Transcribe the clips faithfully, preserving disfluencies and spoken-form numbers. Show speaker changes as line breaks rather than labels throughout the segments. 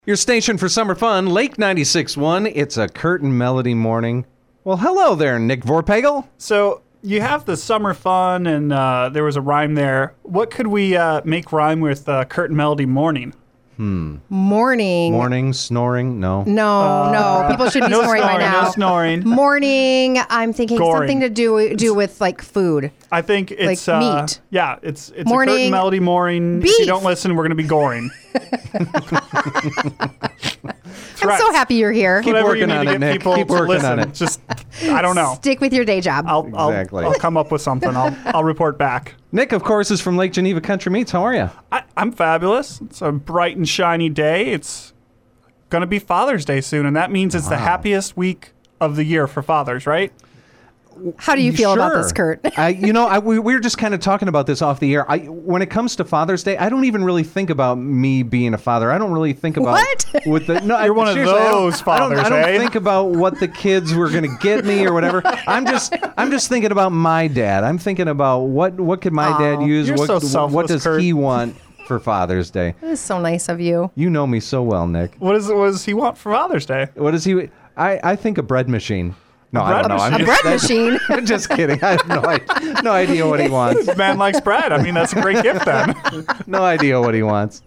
Your station for summer fun, Lake ninety-six point one. It's a Kurt and Melody morning. Well, hello there, Nick Vorpagel.
So you have the summer fun, and uh, there was a rhyme there. What could we uh, make rhyme with uh, Kurt and Melody morning?
Hmm.
Morning.
Morning, snoring, no.
No,
Uh,
no. People should be
no
snoring by
snoring,
now.
no snoring.
Morning. I'm thinking
Goring.
something to do do with like food.
I think it's
Like
uh,
meat.
Yeah, it's it's
Morning.
a Kurt and Melody morning. If
Beef.
you don't listen, we're going to be goring.
I'm so happy you're here.
Keep
Whatever you
working
need
on
to
it,
get
Nick.
people
Keep
to
working
listen.
on it.
Just I don't know.
Stick with your day job.
I'll I'll,
Exactly.
I'll come up with something. I'll I'll report back.
Nick, of course, is from Lake Geneva Country Meats. How are you?
I, I'm fabulous. It's a bright and shiny day. It's going to be Father's Day soon, and that means it's the happiest week of the year for fathers, right?
How do you feel about
Sure.
this, Kurt?
I, you know, I, we, we were just kind of talking about this off the air. I, when it comes to Father's Day, I don't even really think about me being a father. I don't really think about
What?
with the no.
You're
I,
one of
seriously, I don't-
those
I don't, I
fathers,
don't
eh?
think about what the kids were going to get me or whatever. I'm just I'm just thinking about my dad. I'm thinking about what what could my dad
Aw.
use?
You're
what
so
what
selfless,
does
Kurt.
he want for Father's Day?
That is so nice of you.
You know me so well, Nick.
What, is, what does he want for Father's Day?
What does he? I I think a bread machine. No, I
bread
don't know. I'm
machine?
A
just,
bread machine.
I'm just kidding. I have no, I- no idea what he wants.
This man likes bread. I mean, that's a great gift then.
No idea what he wants.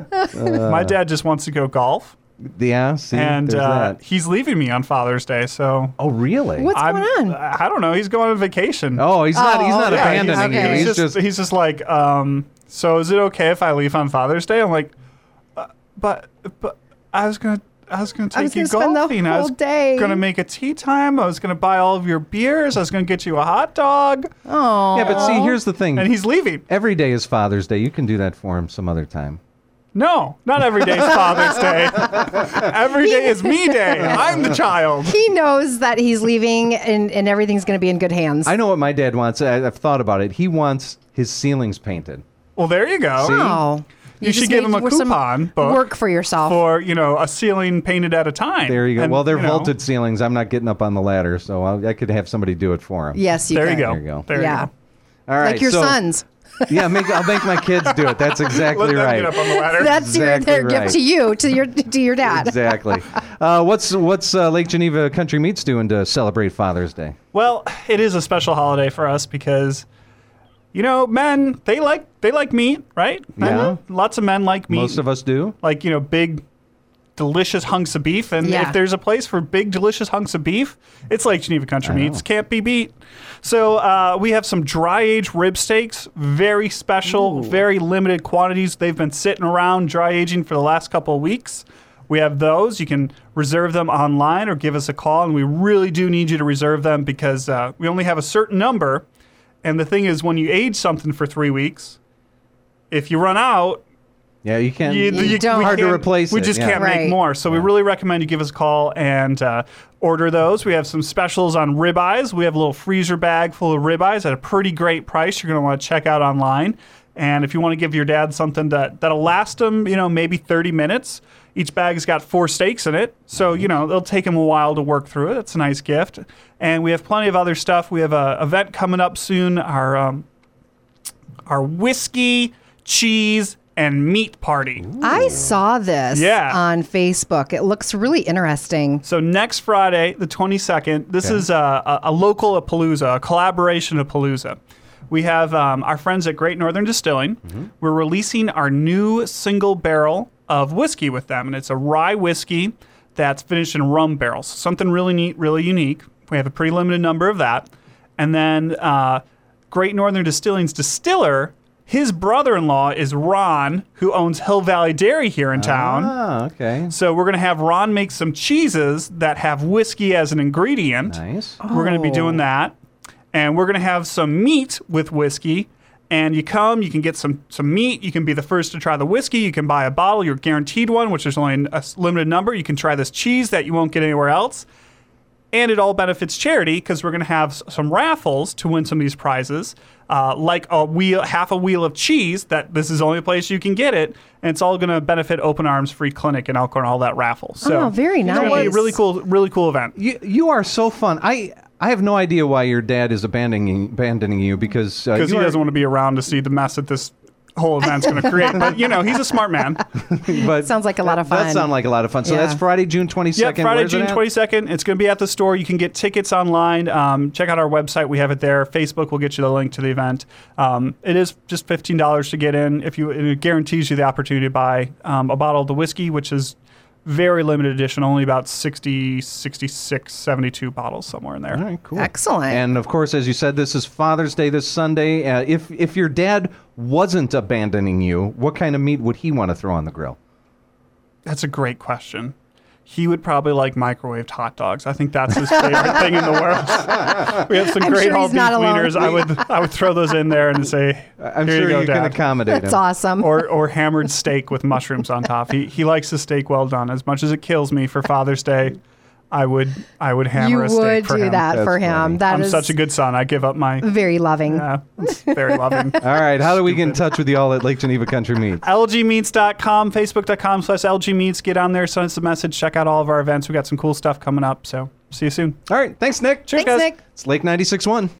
My dad just wants to go golf,
Yeah, see,
and
there's
uh,
that.
he's leaving me on Father's Day, so
Oh, really?
What's
I'm,
going on?
I don't know. He's going on vacation.
Oh, he's not. He's
Oh,
not
yeah,
abandoning
he's-
you.
okay.
He's,
he's just, he's just like, um, so is it okay if I leave on Father's Day? I'm like, uh, but but I was gonna I was gonna
I
take
was
you
gonna spend the
golfing. I was
whole day.
gonna make a tea time. I was gonna buy all of your beers. I was gonna get you a hot dog.
Oh.
yeah, but see, here's the thing.
And he's leaving.
Every day is Father's Day. You can do that for him some other time.
No, not every day's Father's Day. Every day is me day. I'm the child.
He knows that he's leaving and, and everything's going to be in good hands.
I know what my dad wants. I, I've thought about it. He wants his ceilings painted.
Well, there you go.
See?
Oh.
You should
just
give
made
him a
some
coupon book
Work for yourself.
for, you know, a ceiling painted at a time.
There you go.
And,
well, they're
you know,
vaulted ceilings. I'm not getting up on the ladder, so I'll, I could have somebody do it for him.
yes, you
There
can.
you go.
There you go.
There
Yeah.
you go.
All right.
Like your
so,
sons.
Yeah, make, I'll make my kids do it. That's exactly
Let them
right.
get up on the ladder.
That's your,
Exactly
their
right.
gift to you, to your to your dad.
Exactly. Uh, what's what's uh, Lake Geneva Country Meats doing to celebrate Father's Day?
Well, it is a special holiday for us because, you know, men, they like they like meat, right?
Yeah.
Lots of men like meat.
Most of us do.
Like, you know, big, delicious hunks of beef. And
Yeah.
if there's a place for big, delicious hunks of beef, it's like Geneva Country
I know.
Meats. Can't be beat. So uh, we have some dry-aged rib steaks, very special, very limited quantities. They've been sitting around dry aging for the last couple of weeks. We have those. You can reserve them online or give us a call, and we really do need you to reserve them because uh, we only have a certain number. And the thing is, when you age something for three weeks, if you run out,
Yeah, you can.
you,
You
you-
don't.
we
Hard to
can't-
replace
We
it,
just
yeah.
can't
Right.
make more. So we really recommend you give us a call and uh, order those. We have some specials on ribeyes. We have a little freezer bag full of ribeyes at a pretty great price. You're going to want to check out online. And if you want to give your dad something that, that'll last him, you know, maybe thirty minutes, each bag's got four steaks in it. So, you know, it'll take him a while to work through it. It's a nice gift. And we have plenty of other stuff. We have an event coming up soon, our um, our whiskey, cheese, and meat party.
I saw this
Yeah.
on Facebook. It looks really interesting.
So next Friday, the twenty-second, this
Okay.
is a, a, a local Palooza, a collaboration of Palooza. We have um, our friends at Great Northern Distilling. We're releasing our new single barrel of whiskey with them, and it's a rye whiskey that's finished in rum barrels. Something really neat, really unique. We have a pretty limited number of that. And then uh, Great Northern Distilling's distiller, his brother-in-law is Ron, who owns Hill Valley Dairy here in town.
Ah, okay.
So we're going to have Ron make some cheeses that have whiskey as an ingredient.
Nice.
We're going to be
Oh.
doing that. And we're going to have some meat with whiskey. And you come, you can get some, some meat. You can be the first to try the whiskey. You can buy a bottle. You're guaranteed one, which there's only a s- limited number. You can try this cheese that you won't get anywhere else. And it all benefits charity because we're going to have s- some raffles to win some of these prizes, uh, like a wheel, half a wheel of cheese. That this is the only place you can get it, and it's all going to benefit Open Arms Free Clinic in Elkhorn, all that raffle. So
Oh, very
It's gonna be a
nice.
really cool, really cool event.
You you are so fun. I I have no idea why your dad is abandoning abandoning you because uh,
Because
you
he
are-
doesn't want to be around to see the mess that this whole event's going to create. But, you know, he's a smart man.
But
Sounds like a lot of
that- That
fun.
sounds like a lot of fun. So
Yeah.
that's Friday, June
Yep,
twenty-second.
Friday,
Where's it
June
at?
twenty-second. It's going to be at the store. You can get tickets online. Um, check out our website. We have it there. Facebook will get you the link to the event. Um, it is just fifteen dollars to get in. If you, it guarantees you the opportunity to buy um, a bottle of the whiskey, which is very limited edition, only about sixty, sixty-six, seventy-two bottles somewhere in there.
All right, cool.
Excellent.
And of course, as you said, this is Father's Day this Sunday. Uh, if if your dad wasn't abandoning you, what kind of meat would he want to throw on the grill?
That's a great question. He would probably like microwaved hot dogs. I think that's his favorite thing in the world. We have some
I'm
great
sure
all
he's
beef
not alone.
wieners. I would I would throw those in there and say,
I'm
Here
sure
you, go,
you can
Dad.
accommodate
That's
him.
awesome.
or or hammered steak with mushrooms on top. He he likes his steak well done. As much as it kills me for Father's Day, I would I would hammer
you
a steak
would
for
do
him.
that
That's
for
funny.
him. That
I'm
is
such a good son. I give up my
very loving.
yeah, it's very loving.
All right, how do we get in touch with you all at Lake Geneva Country Meats?
L G meats dot com, facebook dot com slash L G meats. Get on there, send us a message, check out all of our events. We got some cool stuff coming up. So see you soon.
All right, thanks, Nick.
Cheers,
Thanks,
guys.
Nick.
It's Lake ninety-six point one.